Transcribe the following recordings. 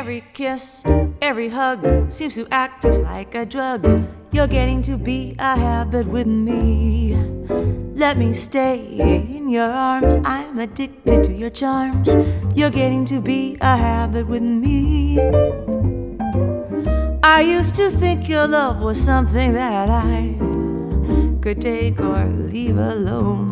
Every kiss, every hug seems to act just like a drug. You're getting to be a habit with me. Let me stay in your arms, I'm addicted to your charms. You're getting to be a habit with me. I used to think your love was something that I could take or leave alone,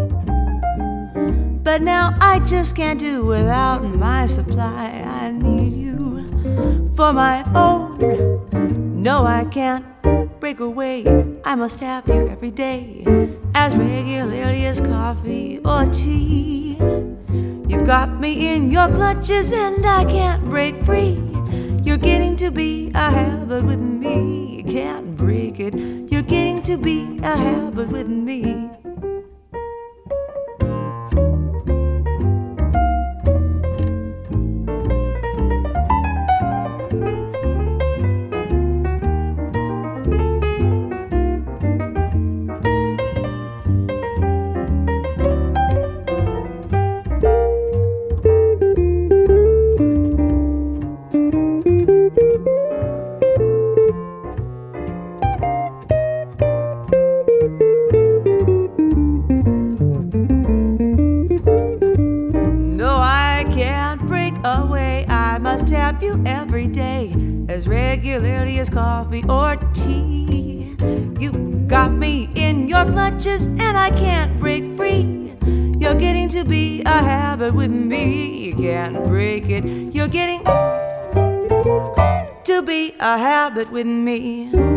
but now I just can't do without my supply. I need you for my own. No, I can't break away. I must have you every day, as regularly as coffee or tea. You've got me in your clutches and I can't break free. You're getting to be a habit with me. Can't break it. You're getting to be a habit with me. Away, I must have you every day, as regularly as coffee or tea. You got me in your clutches and I can't break free. You're getting to be a habit with me. You can't break it. You're getting to be a habit with me.